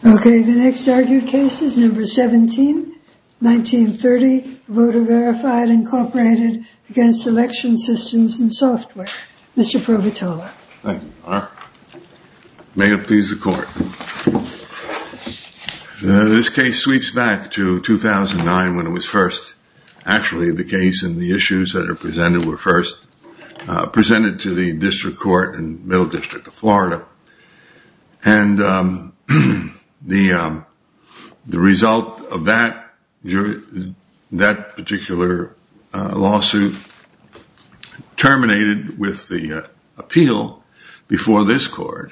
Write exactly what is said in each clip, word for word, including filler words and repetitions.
Okay, the next argued case is number seventeen, nineteen thirty, Voter Verified Incorporated against Election Systems and Software. Mister Provitola. Thank you, Your Honor. May it please the Court. Uh, this case sweeps back to two thousand nine when it was first, actually the case and the issues that are presented were first uh, presented to the District Court in Middle District of Florida. And um, the um, the result of that that particular uh, lawsuit terminated with the uh, appeal before this court,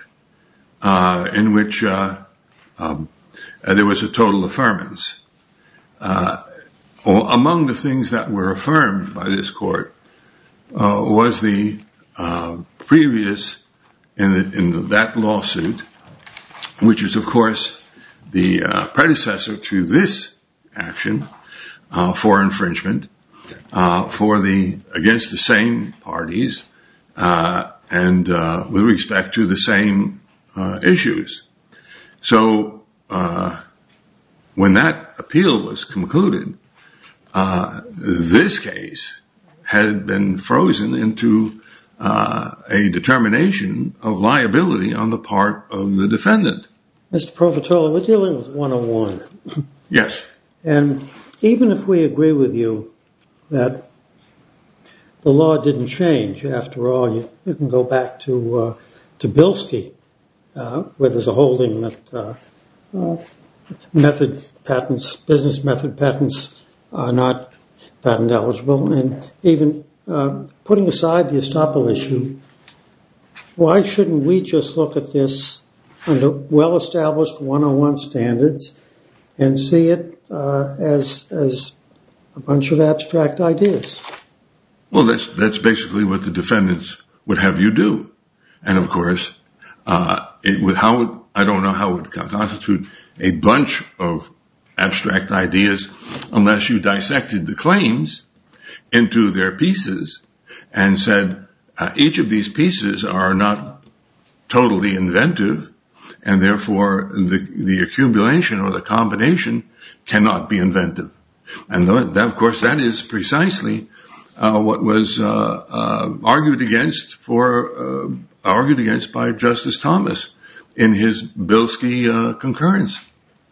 uh, in which uh, um, uh, there was a total affirmance. Uh, among the things that were affirmed by this court uh, was the uh, previous in, the, in that lawsuit, which is of course the uh, predecessor to this action uh, for infringement uh, for the against the same parties uh, and uh, with respect to the same uh, issues. So uh, when that appeal was concluded, uh, this case had been frozen into uh, a determination of liability on the part of the defendant. Mister Provitola, we're dealing with one oh one. Yes. And even if we agree with you that the law didn't change, after all, you, you can go back to uh, to Bilski, uh, where there's a holding that uh, uh, method patents, business method patents, are not patent eligible. And even uh, putting aside the estoppel issue, why shouldn't we just look at this under well-established one oh one standards and see it uh, as as a bunch of abstract ideas? Well, that's that's basically what the defendants would have you do, and of course, uh, it would how would, I don't know how it would constitute a bunch of abstract ideas unless you dissected the claims into their pieces and said uh, each of these pieces are not totally inventive, and therefore the the accumulation or the combination cannot be inventive. And that, of course, that is precisely uh, what was uh, uh, argued against for uh, argued against by Justice Thomas in his Bilski uh, concurrence.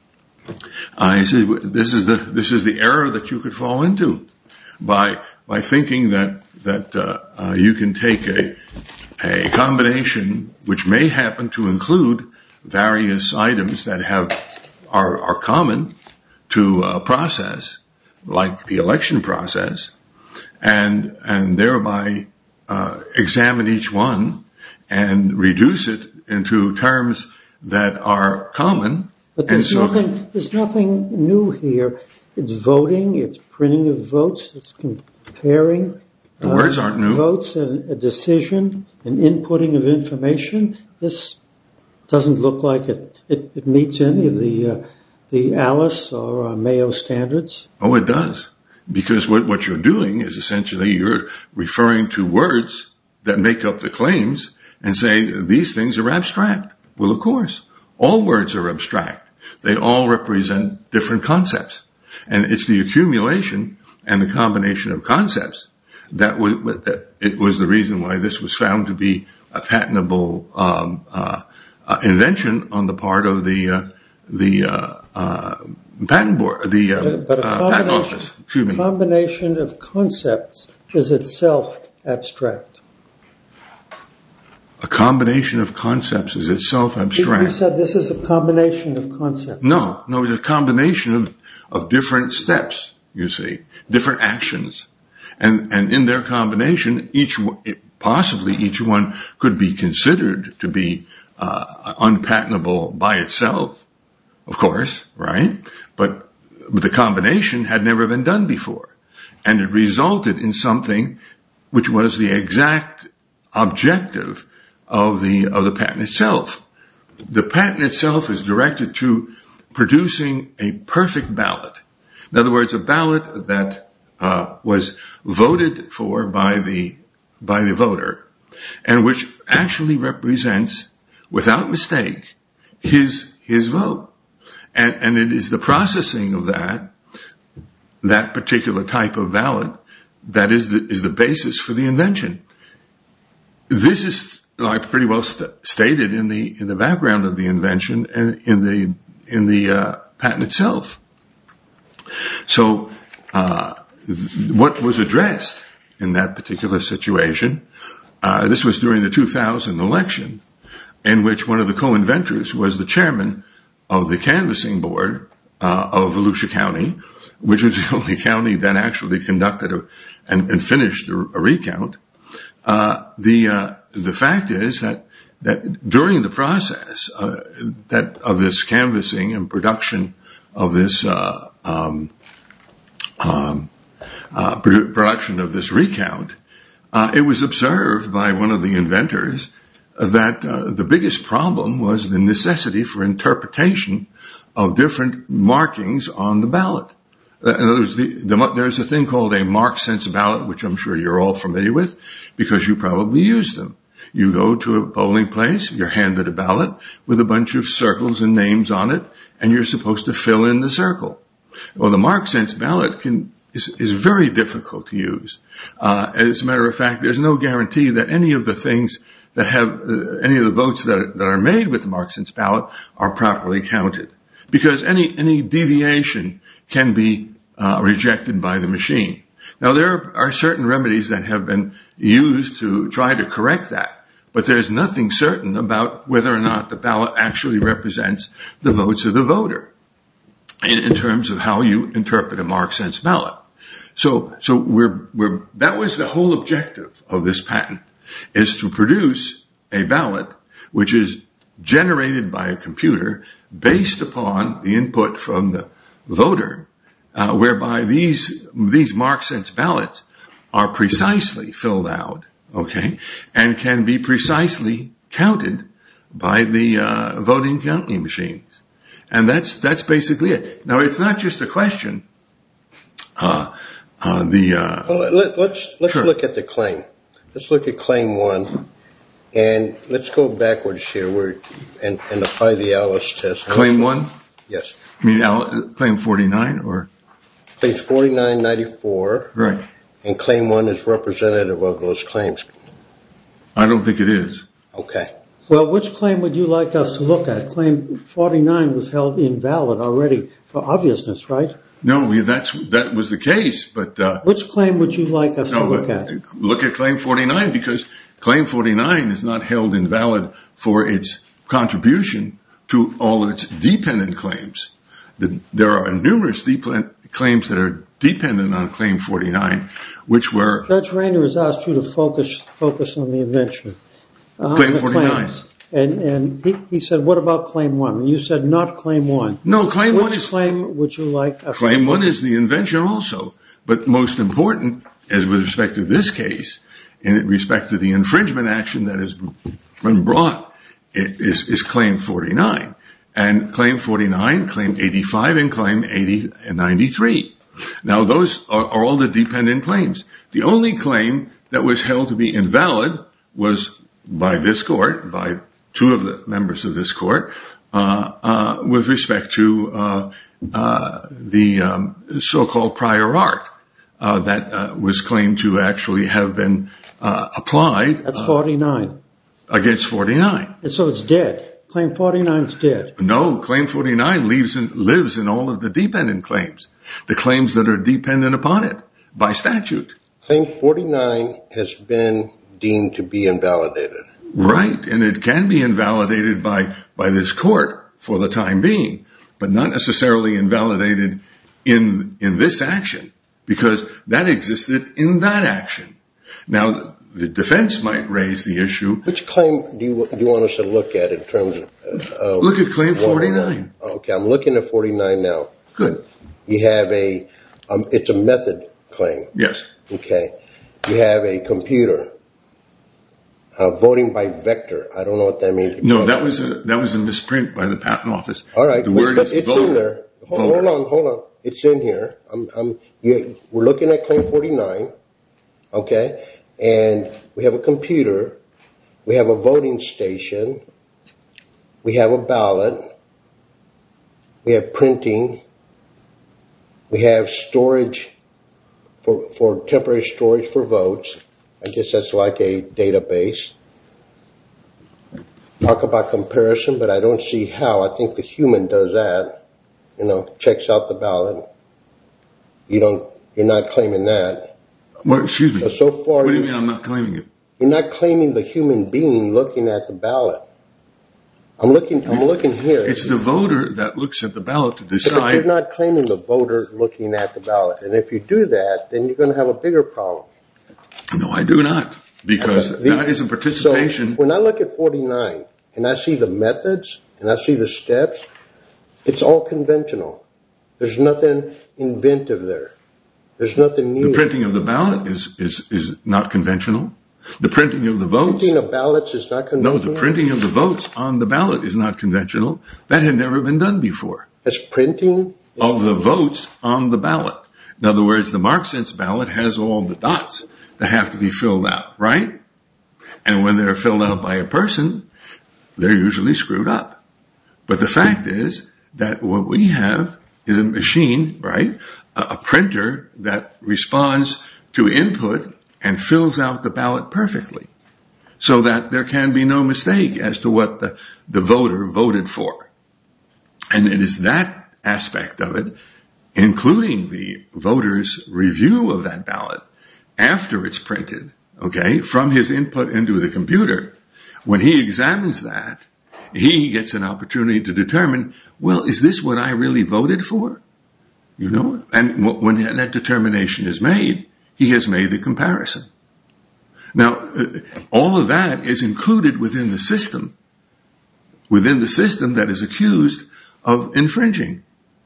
Uh, he said, "This is the this is the error that you could fall into by by thinking that that uh, uh, you can take a a combination which may happen to include various items that have are are common to a process like the election process, and and thereby uh, examine each one and reduce it into terms that are common." But there's so, nothing there's nothing new here. It's voting, it's printing of votes, it's comparing the uh, words aren't new. Votes and a decision, an inputting of information. This doesn't look like it, it, it meets any of the uh, the Alice or uh, Mayo standards. Oh, it does. Because what, what you're doing is essentially you're referring to words that make up the claims and say these things are abstract. Well, of course, all words are abstract. They all represent different concepts. And it's the accumulation and the combination of concepts that was, that it was the reason why this was found to be a patentable um, uh, uh, invention on the part of the uh, the uh, uh, patent board, the uh, but a uh, patent office. Excuse me. A combination of concepts is itself abstract. A combination of concepts is itself abstract. You said this is a combination of concepts. No, no, it's a combination of, of different steps, you see, different actions. And, and in their combination, each, possibly each one could be considered to be uh, unpatentable by itself, of course, right? But, but the combination had never been done before. And it resulted in something which was the exact objective of the of the patent itself. The patent itself is directed to producing a perfect ballot. In other words, a ballot that uh, was voted for by the by the voter, and which actually represents, without mistake, his his vote. And, and it is the processing of that, that particular type of ballot, that is the, is the basis for the invention. This is like pretty well st- stated in the in the background of the invention and in the in the uh, patent itself. So, uh, th- what was addressed in that particular situation? Uh, this was during the two thousand election, in which one of the co-inventors was the chairman of the canvassing board uh, of Volusia County, which was the only county that actually conducted a, and, and finished a, a recount. Uh, the uh, the fact is that that during the process uh, that of this canvassing and production of this uh, um, um, uh, production of this recount, uh, it was observed by one of the inventors that uh, the biggest problem was the necessity for interpretation of different markings on the ballot. In other words, the, the, there's a thing called a mark sense ballot, which I'm sure you're all familiar with because you probably use them. You go to a polling place, you're handed a ballot with a bunch of circles and names on it, and you're supposed to fill in the circle. Well, the mark sense ballot can is, is very difficult to use. Uh, as a matter of fact, there's no guarantee that any of the things that have uh, any of the votes that are, that are made with the mark sense ballot are properly counted, because any any deviation can be uh, rejected by the machine. Now, there are certain remedies that have been used to try to correct that, but there's nothing certain about whether or not the ballot actually represents the votes of the voter in, in terms of how you interpret a mark sense ballot. So, so we're, we're, that was the whole objective of this patent, is to produce a ballot which is generated by a computer based upon the input from the voter, uh, whereby these these mark sense ballots are precisely filled out, okay, and can be precisely counted by the uh, voting counting machines, and that's that's basically it. Now, it's not just a question. Uh, uh, the uh, well, let, let's let's sure. look at the claim. Let's look at claim one, and let's go backwards here, where and, and apply the Alice test. Claim one. Yes. I mean, Al- claim forty-nine, or claims forty-nine, ninety-four, right? And claim one is representative of those claims. I don't think it is. Okay. Well, which claim would you like us to look at? Claim forty-nine was held invalid already for obviousness, right? No, we, that's that was the case, but uh, which claim would you like us no, to look at? Look at claim forty-nine, because claim forty-nine is not held invalid for its contribution to all of its dependent claims. The, there are numerous dependent claims that are dependent on claim forty-nine, which were... Judge Rayner has asked you to focus focus on the invention. Uh, claim forty-nine. Claims. And, and he, he said, what about claim one? And you said not claim one. No, claim Which one is... Which claim would you like us Claim to one is the invention also. But most important, as with respect to this case, in respect to the infringement action that has been brought, is, is claim forty-nine. And claim forty-nine, claim eighty-five, and claim eighty and ninety-three. Now, those are, are all the dependent claims. The only claim that was held to be invalid was by this court, by two of the members of this court, uh, uh, with respect to uh, uh, the um, so-called prior art uh, that uh, was claimed to actually have been uh, applied. That's forty-nine. Uh, against forty-nine. And so it's dead. Claim forty-nine is dead. No, claim forty-nine lives in, lives in all of the dependent claims, the claims that are dependent upon it by statute. Claim forty-nine has been deemed to be invalidated. Right, and it can be invalidated by, by this court for the time being, but not necessarily invalidated in, in this action, because that existed in that action. Now, the defense might raise the issue. Which claim do you, do you want us to look at in terms of... Uh, look at claim forty-nine. Okay, I'm looking at forty-nine now. Good. You have a, um, it's a method claim. Yes. Okay. You have a computer. Uh, voting by vector. I don't know what that means. No, that was a that was a misprint by the patent office. All right, the but, word but is it's voter. in there. Hold, hold on, hold on. It's in here. I'm, I'm. You, we're looking at claim forty-nine. Okay, and we have a computer. We have a voting station. We have a ballot. we have printing, we have storage for, for temporary storage for votes. I guess that's like a database. Talk about comparison, but I don't see how. I think the human does that. You know, checks out the ballot. You don't, you're not claiming that. Well, excuse me. So, so far, what do you you, mean I'm not claiming it? You're not claiming the human being looking at the ballot. I'm looking, I'm looking here. It's the voter that looks at the ballot to But decide. you're not claiming the voter looking at the ballot. And if you do that, then you're going to have a bigger problem. No, I do not. Because Okay. The- that is a participation. So when I look at forty-nine and I see the methods and I see the steps, it's all conventional. There's nothing inventive there. There's nothing new. The printing of the ballot is, is, is not conventional. The printing of the votes. Printing of ballots is not No, conventional. the printing of the votes on the ballot is not conventional. That had never been done before. It's printing. Of the votes on the ballot. In other words, the MarkSense ballot has all the dots that have to be filled out, right? And when they're filled out by a person, they're usually screwed up. But the fact is that what we have is a machine, right? A, a printer that responds to input and fills out the ballot perfectly so that there can be no mistake as to what the, the voter voted for. And it is that aspect of it, including the voter's review of that ballot after it's printed, okay, from his input into the computer. When he examines that, he gets an opportunity to determine, well, is this what I really voted for? You know, and when that determination is made, he has made the comparison. Now, all of that is included within the system, within the system that is accused of infringing.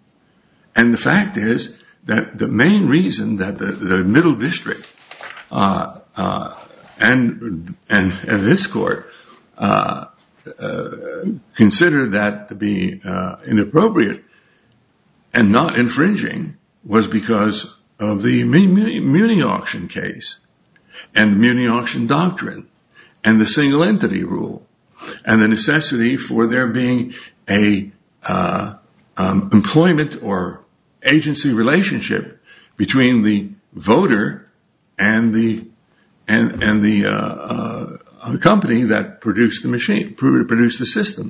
And the fact is that the main reason that the, the Middle District uh, uh, and, and and this court uh, uh, consider that to be uh, inappropriate and not infringing was because of the Muni auction case and the Muni auction doctrine and the single entity rule and the necessity for there being a uh, um, employment or agency relationship between the voter and the and and the uh, uh, company that produced the machine, produced the system.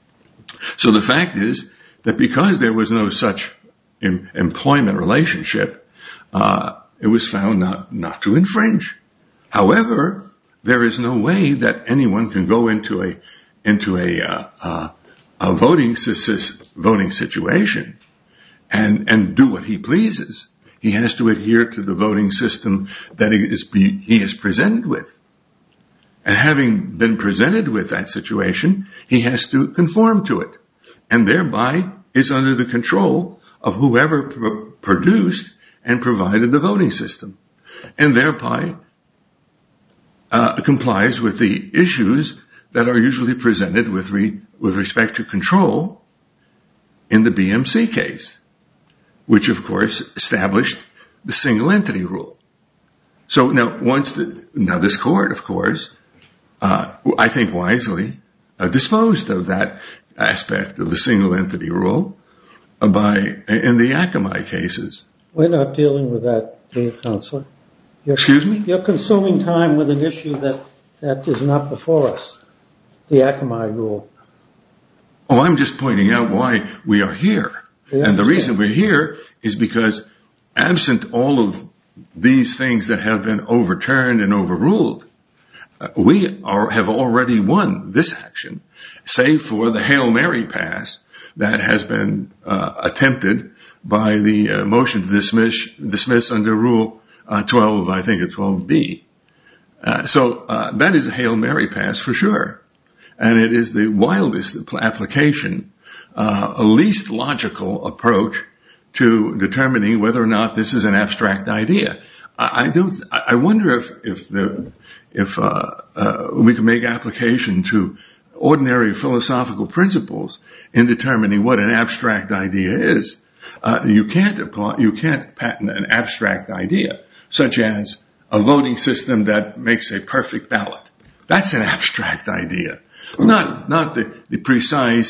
So the fact is that because there was no such em- employment relationship, uh, it was found not not to infringe. However, there is no way that anyone can go into a into a uh, uh, a voting voting situation and and do what he pleases. He has to adhere to the voting system that he is, he is presented with. And having been presented with that situation, he has to conform to it. And thereby is under the control of whoever pr- produced and provided the voting system. And thereby uh, complies with the issues that are usually presented with, re- with respect to control in the B M C case, which of course established the single entity rule. So now once the, now this court, of course, uh, I think wisely uh, disposed of that aspect of the single entity rule uh, by, in the Akamai cases. We're not dealing with that, dear Counselor. You're, Excuse me? You're consuming time with an issue that, that is not before us, the Akamai rule. Oh, I'm just pointing out why we are here. Yeah, and the reason we're here is because absent all of these things that have been overturned and overruled, uh, we are, have already won this action, save for the Hail Mary pass that has been uh, attempted by the uh, motion to dismiss, dismiss under Rule uh, twelve, I think it's twelve B. Uh, so uh, that is a Hail Mary pass for sure. And it is the wildest application, uh, a least logical approach to determining whether or not this is an abstract idea. I, I don't. I wonder if if the if uh, uh, we can make application to ordinary philosophical principles in determining what an abstract idea is. Uh, you can't apply. You can't patent an abstract idea, such as a voting system that makes a perfect ballot. That's an abstract idea. Not, not the, the precise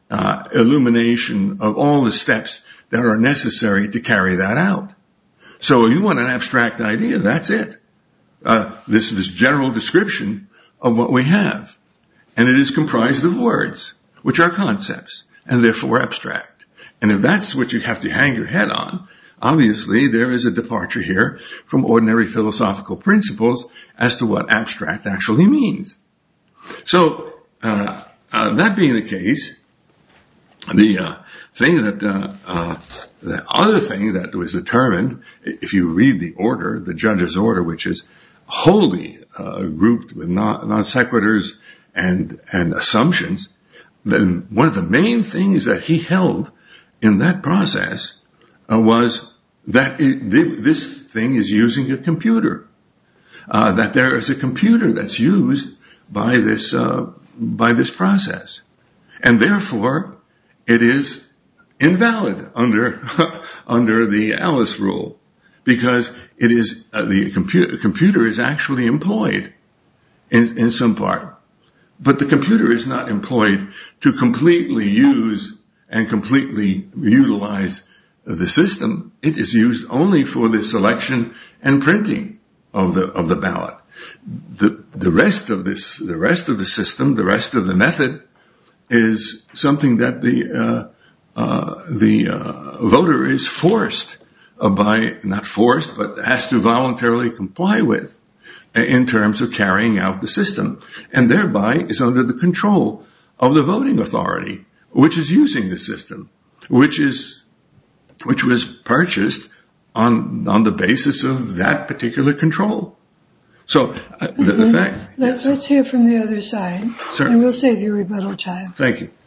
uh, illumination of all the steps that are necessary to carry that out. So if you want an abstract idea, that's it. Uh, this is this general description of what we have. And it is comprised of words, which are concepts, and therefore abstract. And if that's what you have to hang your head on, obviously there is a departure here from ordinary philosophical principles as to what abstract actually means. So, uh, uh that being the case, the uh, thing that, uh, uh, the other thing that was determined, if you read the order, the judge's order, which is wholly uh, grouped with non, non sequiturs and, and assumptions, then one of the main things that he held in that process uh, was that it, this thing is using a computer, uh, that there is a computer that's used by this, uh, by this process. And therefore, it is invalid under, under the Alice rule, because it is, uh, the computer, computer is actually employed in, in some part. But the computer is not employed to completely use and completely utilize the system. It is used only for the selection and printing of the, of the ballot. The, the rest of this, the rest of the system, the rest of the method is something that the, uh, uh, the, uh, voter is forced uh, by, not forced, but has to voluntarily comply with in terms of carrying out the system, and thereby is under the control of the voting authority, which is using the system, which is, which was purchased on, on the basis of that particular control. So, uh, the, the fact... Let, yes. Let's hear from the other side, Sir. and we'll save you rebuttal time. Thank you.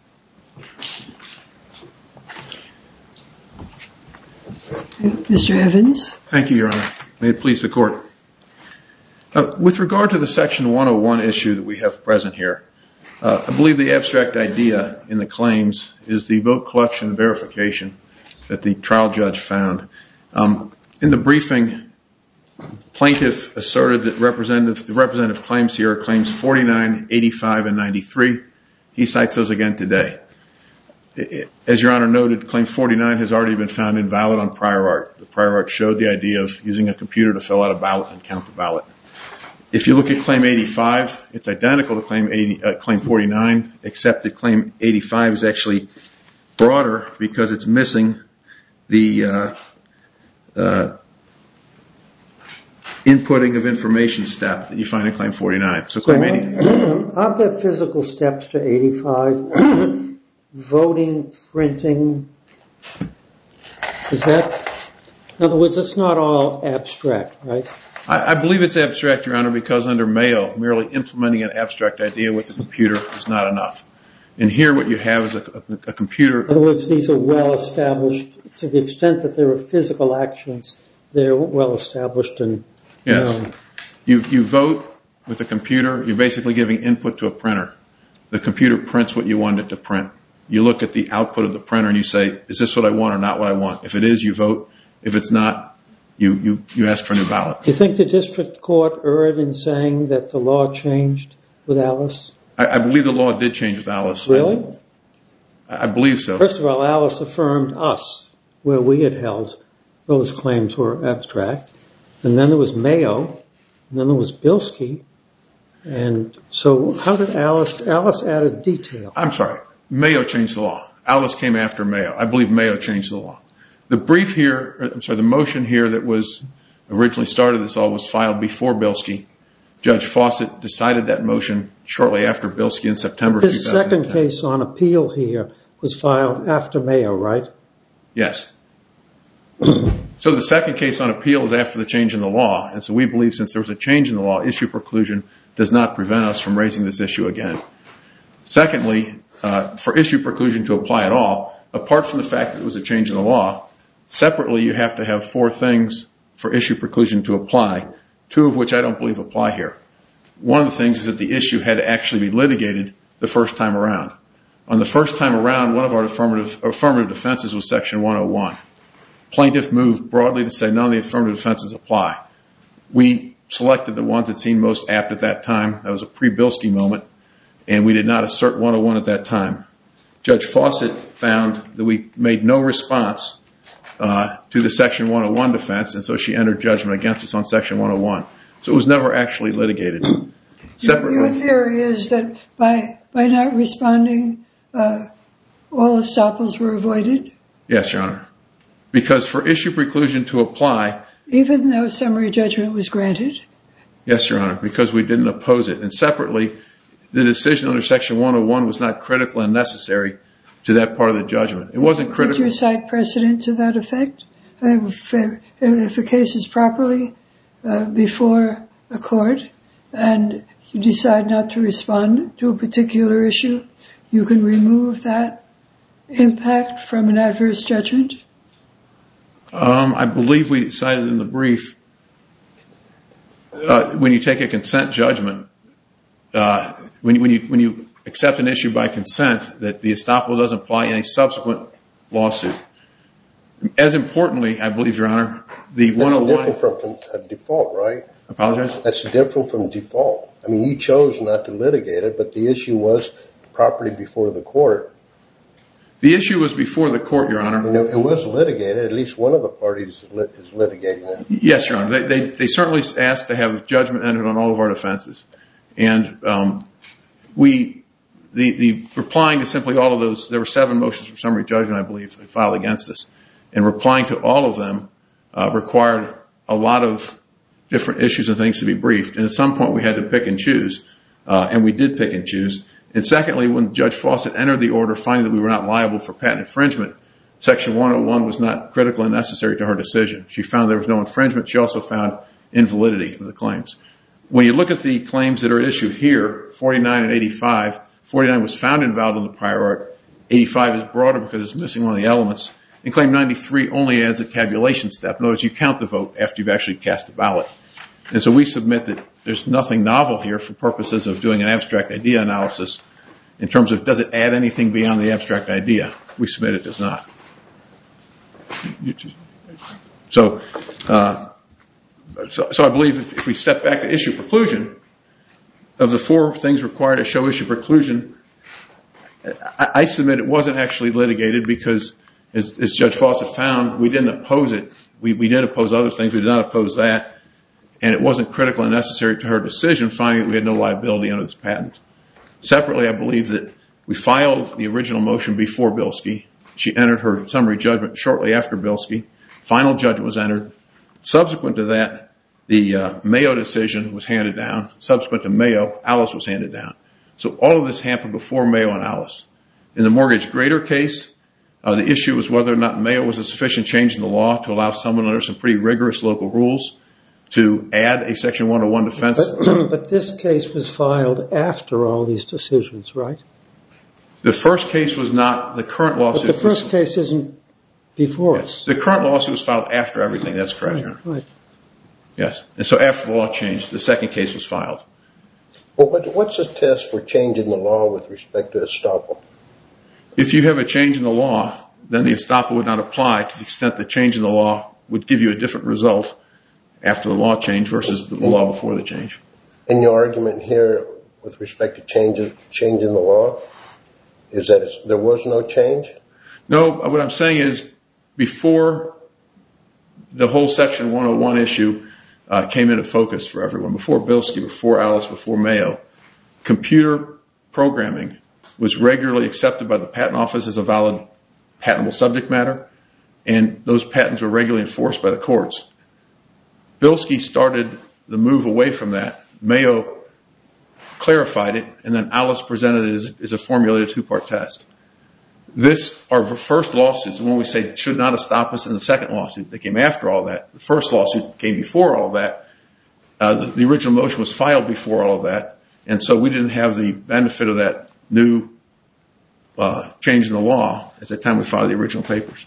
Mister Evans. Thank you, Your Honor. May it please the Court. Uh, with regard to the Section one oh one issue that we have present here, uh, I believe the abstract idea in the claims is the vote collection and verification that the trial judge found. Um, in the briefing, plaintiff asserted that representative, the representative claims here are claims forty-nine, eighty-five, and ninety-three. He cites those again today. As Your Honor noted, claim forty-nine has already been found invalid on prior art. The prior art showed the idea of using a computer to fill out a ballot and count the ballot. If you look at claim eighty-five, it's identical to claim eighty, uh, claim forty-nine, except that claim eighty-five is actually broader because it's missing the uh, uh, inputting of information step that you find in claim forty-nine. So claim eighty. Aren't there physical steps to eighty-five? Voting, printing. Is that, in other words, it's not all abstract, right? I, I believe it's abstract, Your Honor, because under Mayo, merely implementing an abstract idea with a computer is not enough. And here what you have is a, a, a computer. In other words, these are well established to the extent that there are physical actions. They're well established and yes. known. You, you vote with a computer. You're basically giving input to a printer. The computer prints what you want it to print. You look at the output of the printer and you say, is this what I want or not what I want? If it is, you vote. If it's not, you, you, you ask for a new ballot. Do you think the district court erred in saying that the law changed with Alice? I, I believe the law did change with Alice. Really? I, I believe so. First of all, Alice affirmed us where we had held those claims were abstract. And then there was Mayo. And then there was Bilski. And so how did Alice, Alice added detail. I'm sorry. Mayo changed the law. Alice came after Mayo. I believe Mayo changed the law. The brief here, I'm sorry, the motion here that was originally started this all was filed before Bilski. Judge Fawcett decided that motion shortly after Bilski in September This two thousand ten. second case on appeal here was filed after Mayo, right? Yes. So the second case on appeal is after the change in the law. And so we believe since there was a change in the law, issue preclusion does not prevent us from raising this issue again. Secondly, uh, for issue preclusion to apply at all, apart from the fact that it was a change in the law, separately you have to have four things for issue preclusion to apply, two of which I don't believe apply here. One of the things is that the issue had to actually be litigated the first time around. On the first time around, one of our affirmative, affirmative defenses was Section one oh one. Plaintiff moved broadly to say none of the affirmative defenses apply. We selected the ones that seemed most apt at that time. That was a pre-Bilski moment, and we did not assert one oh one at that time. Judge Fawcett found that we made no response uh, to the Section one oh one defense, and so she entered judgment against us on Section one oh one. So it was never actually litigated. Separately, your theory is that by by not responding, uh, all estoppels were avoided? Yes, Your Honor. Because for issue preclusion to apply... Even though summary judgment was granted? Yes, Your Honor, because we didn't oppose it. And separately, the decision under Section one oh one was not critical and necessary to that part of the judgment. It wasn't critical. Did you cite precedent to that effect? If, if a case is properly uh, before a court and you decide not to respond to a particular issue, you can remove that impact from an adverse judgment? Um, I believe we cited in the brief, uh, when you take a consent judgment, uh, when, when you when you accept an issue by consent, that the estoppel doesn't apply in a subsequent lawsuit. As importantly, I believe, Your Honor, the one oh one... That's different from default, right? Apologize? That's different from default. I mean, you chose not to litigate it, but the issue was properly before the court. The issue was before the court, Your Honor. You know, it was litigated. At least one of the parties is, lit, is litigating it. Yes, Your Honor. They, they, they certainly asked to have judgment entered on all of our defenses. And um, we, the, the replying to simply all of those, there were seven motions for summary judgment, I believe, filed against us. And replying to all of them uh, required a lot of different issues and things to be briefed. And at some point we had to pick and choose. Uh, and we did pick and choose. And secondly, when Judge Fawcett entered the order finding that we were not liable for patent infringement, Section one oh one was not critical and necessary to her decision. She found there was no infringement. She also found invalidity of the claims. When you look at the claims that are at issue here, forty-nine and eighty-five, forty-nine was found invalid in the prior art. eighty-five is broader because it's missing one of the elements. And Claim ninety-three only adds a tabulation step. In other words, you count the vote after you've actually cast a ballot. And so we submit that there's nothing novel here for purposes of doing an abstract idea analysis in terms of does it add anything beyond the abstract idea. We submit it does not. So, uh, so, so I believe if, if we step back to issue preclusion, of the four things required to show issue preclusion, I, I submit it wasn't actually litigated because, as, as Judge Fawcett found, we didn't oppose it. We, we did oppose other things. We did not oppose that. And it wasn't critical and necessary to her decision, finding that we had no liability under this patent. Separately, I believe that we filed the original motion before Bilski. She entered her summary judgment shortly after Bilski. Final judgment was entered. Subsequent to that, the uh, Mayo decision was handed down. Subsequent to Mayo, Alice was handed down. So all of this happened before Mayo and Alice. In the mortgage grader case, uh, the issue was whether or not Mayo was a sufficient change in the law to allow someone under some pretty rigorous local rules to add a Section one oh one defense. But, but this case was filed after all these decisions, right? The first case was not the current lawsuit. But the first was, case isn't before yes, us. The current lawsuit was filed after everything. That's correct. Right, right. Yes. And so after the law changed, the second case was filed. Well, what, what's the test for changing the law with respect to estoppel? If you have a change in the law, then the estoppel would not apply to the extent the change in the law would give you a different result after the law change versus the law before the change. And your argument here with respect to change, change in the law is that it's, there was no change? No, what I'm saying is before the whole Section one oh one issue uh, came into focus for everyone, before Bilski, before Alice, before Mayo, computer programming was regularly accepted by the Patent Office as a valid patentable subject matter, and those patents were regularly enforced by the courts. Bilski started the move away from that. Mayo clarified it, and then Alice presented it as, as a formulated two-part test. This, our first lawsuits, the one we say should not have stopped us in the second lawsuit that came after all that. The first lawsuit came before all of that. Uh, the, the original motion was filed before all of that, and so we didn't have the benefit of that new uh, change in the law at the time we filed the original papers.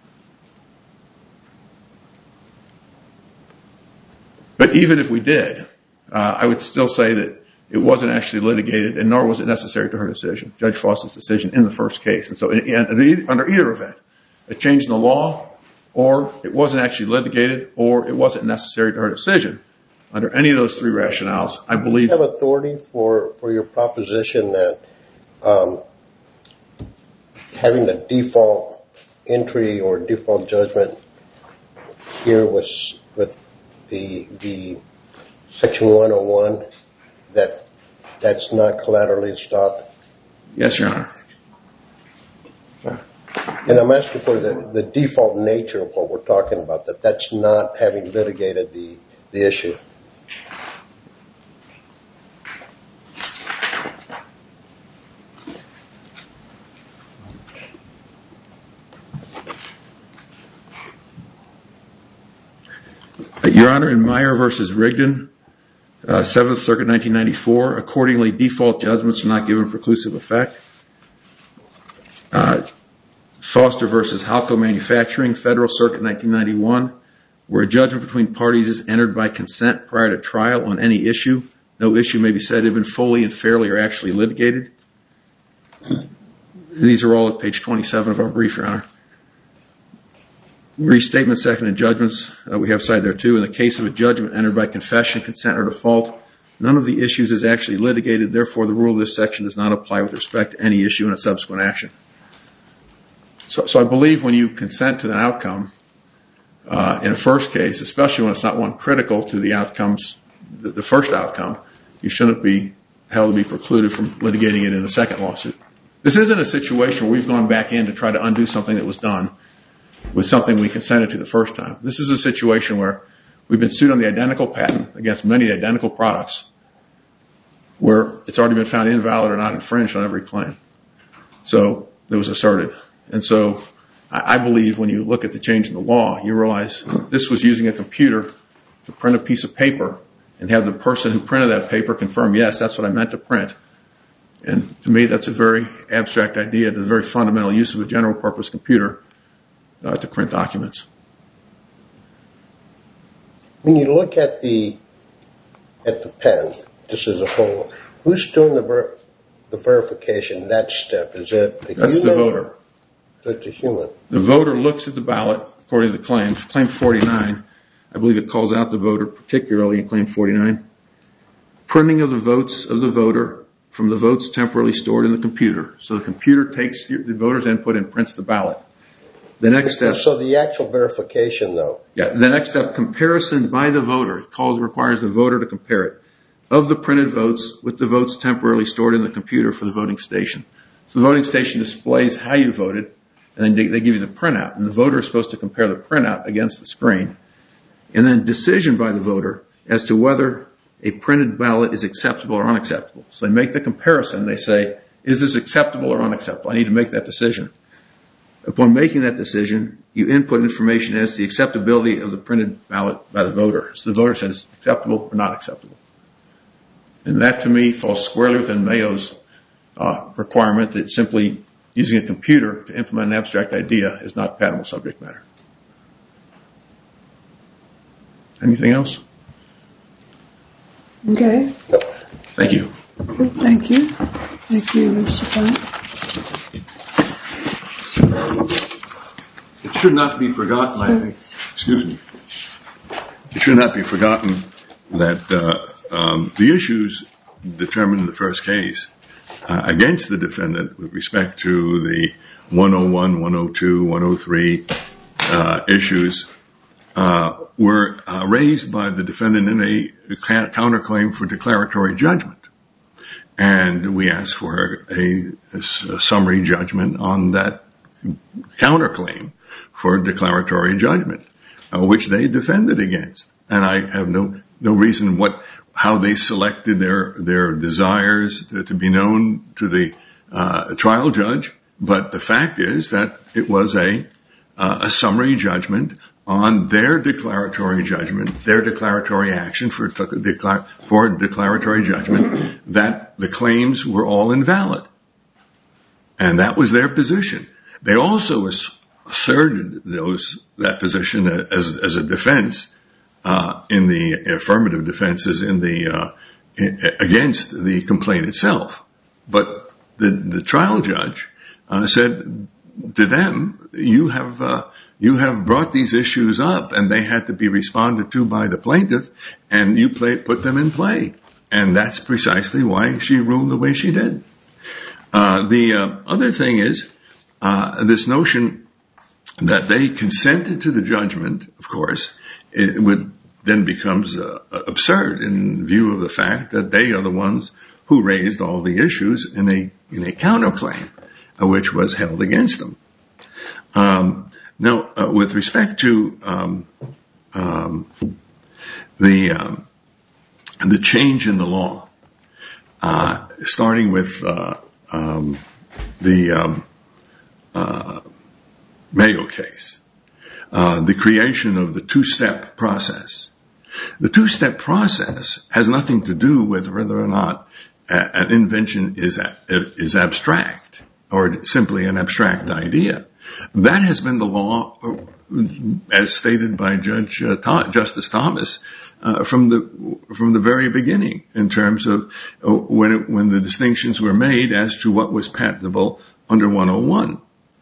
But even if we did, uh, I would still say that it wasn't actually litigated, and nor was it necessary to her decision, Judge Fawcett's decision in the first case. And so in, in, under either event, a change in the law, or it wasn't actually litigated, or it wasn't necessary to her decision. Under any of those three rationales, I believe... Do you have authority for, for your proposition that um, having a default entry or default judgment here was with the the Section one oh one, that that's not collaterally stopped? Yes, Your Honor. And I'm asking for the, the default nature of what we're talking about, that that's not having litigated the, the issue. Your Honor, in Meyer versus Rigdon, uh, Seventh Circuit, nineteen ninety-four, accordingly, default judgments are not given preclusive effect. Uh, Foster versus Halco Manufacturing, Federal Circuit, nineteen ninety-one, where a judgment between parties is entered by consent prior to trial on any issue. No issue may be said to have been fully and fairly or actually litigated. These are all at page twenty-seven of our brief, Your Honor. Restatement, seconded judgments, uh, we have cited there too. In the case of a judgment entered by confession, consent, or default, none of the issues is actually litigated. Therefore, the rule of this section does not apply with respect to any issue in a subsequent action. So, so I believe when you consent to an outcome, uh, in a first case, especially when it's not one critical to the outcomes, the, the first outcome, you shouldn't be held to be precluded from litigating it in a second lawsuit. This isn't a situation where we've gone back in to try to undo something that was done with something we consented to the first time. This is a situation where we've been sued on the identical patent against many identical products where it's already been found invalid or not infringed on every claim. So it was asserted. And so I, I believe when you look at the change in the law, you realize this was using a computer to print a piece of paper and have the person who printed that paper confirm, yes, that's what I meant to print. And to me, that's a very abstract idea, the very fundamental use of a general purpose computer Uh, to print documents. When you look at the at the pen, just as a whole, who's doing the ver- the verification? That step, is it the That's human? the voter. That's the human. The voter looks at the ballot according to the claim. Claim forty-nine, I believe it calls out the voter, particularly in Claim forty-nine. Printing of the votes of the voter from the votes temporarily stored in the computer. So the computer takes the voter's input and prints the ballot. The next step. So the actual verification, though. Yeah. The next step, comparison by the voter. It calls requires the voter to compare it of the printed votes with the votes temporarily stored in the computer for the voting station. So the voting station displays how you voted, and then they, they give you the printout, and the voter is supposed to compare the printout against the screen, and then decision by the voter as to whether a printed ballot is acceptable or unacceptable. So they make the comparison. They say, is this acceptable or unacceptable? I need to make that decision. Upon making that decision, you input information as to the acceptability of the printed ballot by the voter. So the voter says acceptable or not acceptable. And that, to me, falls squarely within Mayo's uh, requirement that simply using a computer to implement an abstract idea is not patentable subject matter. Anything else? Okay. No. Thank you. Thank you. Thank you, Mister Funk. It should not be forgotten, I think, excuse me, it should not be forgotten that uh, um, the issues determined in the first case uh, against the defendant with respect to the one oh one, one oh two, one oh three uh, issues uh, were uh, raised by the defendant in a counterclaim for declaratory judgment. And we asked for a, a summary judgment on that counterclaim for declaratory judgment, uh, which they defended against. And I have no no reason what how they selected their their desires to, to be known to the uh, trial judge. But the fact is that it was a uh, a summary judgment on their declaratory judgment, their declaratory action for declar- for declaratory judgment, that the claims were all invalid, and that was their position. They also asserted those that position as as a defense uh, in the affirmative defenses in the uh, in, against the complaint itself. But the the trial judge uh, said to them, "You have uh, you have brought these issues up, and they had to be responded to by the plaintiff, and you play, put them in play." And that's precisely why she ruled the way she did. Uh, the uh, other thing is. uh, this notion that they consented to the judgment, of course, it would then becomes uh, absurd in view of the fact that they are the ones who raised all the issues in a in a counterclaim, uh, which was held against them. Um, now, uh, with respect to um, um, the um, the change in the law, uh, starting with uh, um, the um, uh, Mayo case, uh, the creation of the two-step process. The two-step process has nothing to do with whether or not an invention is is abstract or simply an abstract idea. That has been the law, as stated by Judge uh, Th- Justice Thomas, uh, from the from the very beginning, in terms of uh, when it, when the distinctions were made as to what was patentable under one oh one.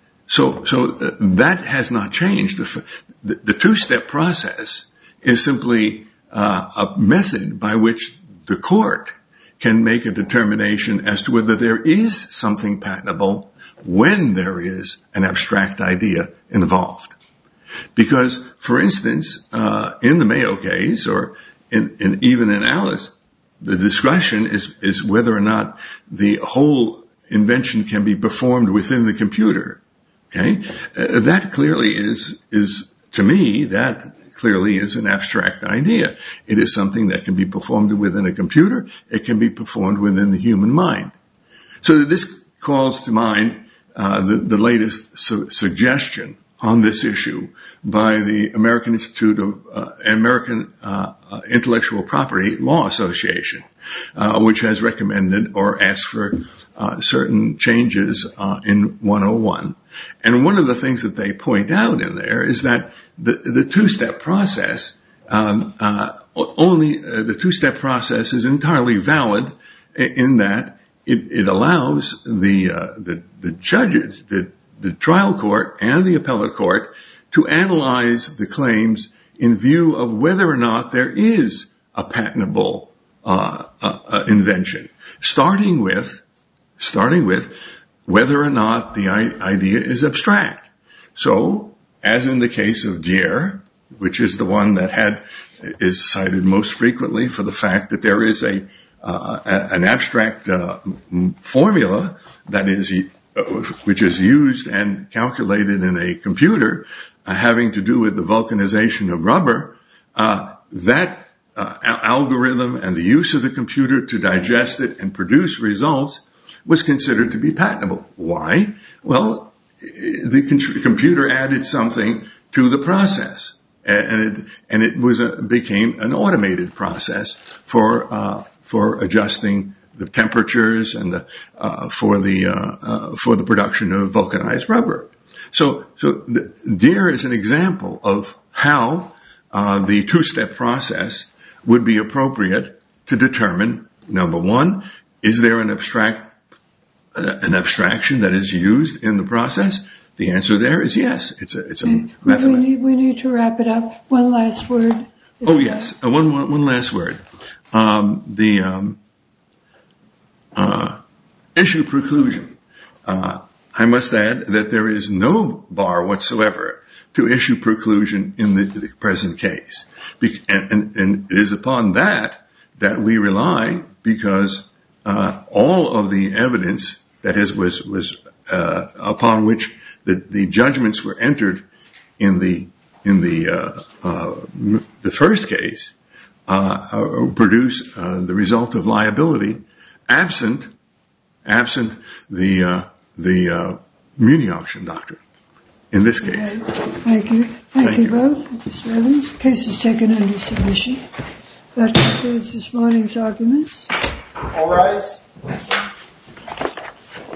So, so uh, that has not changed. The, the, the two-step process is simply uh, a method by which the court can make a determination as to whether there is something patentable when there is an abstract idea involved. Because, for instance, uh, in the Mayo case, or in, in, even in Alice, the discussion is, is whether or not the whole invention can be performed within the computer. Okay, uh, that clearly is is to me that clearly is an abstract idea. It is something that can be performed within a computer. It can be performed within the human mind. So this calls to mind uh, the, the latest su- suggestion on this issue by the American Institute of uh, American uh, uh, Intellectual Property Law Association, uh, which has recommended or asked for uh, certain changes uh, in one oh one. And one of the things that they point out in there is that the, the two-step process, um, uh, only uh, the two-step process is entirely valid in that it, it allows the, uh, the the judges, the the trial court and the appellate court to analyze the claims in view of whether or not there is a patentable uh, uh, uh, invention, starting with starting with whether or not the idea is abstract. So, as in the case of Dier, which is the one that had is cited most frequently for the fact that there is a uh, an abstract uh, formula that is uh, which is used and calculated in a computer, uh, having to do with the vulcanization of rubber. Uh, that uh, algorithm and the use of the computer to digest it and produce results was considered to be patentable. Why? Well, the computer added something to the process, and it and it was a, became an automated process for uh, for adjusting the temperatures and the uh, for the uh, uh, for the production of vulcanized rubber. So, so the, Dier is an example of how uh, the two-step process would be appropriate to determine, number one, is there an abstract uh, an abstraction that is used in the process? The answer there is yes. It's a it's a okay. method. We need we need to wrap it up. One last word. Oh yes, uh, one one one last word. Um, the um, uh, issue preclusion. Uh, I must add that there is no bar whatsoever to issue preclusion in the, the present case, Be- and, and, and it is upon that that we rely, because uh, all of the evidence that is was was uh, upon which the, the judgments were entered in the in the uh, uh, the first case uh, produce uh, the result of liability, absent absent the uh, the uh, Muni auction doctrine. In this case, okay. Thank you, thank, thank you, you both, Mister Evans. Case is taken under submission. That concludes this morning's arguments. All rise.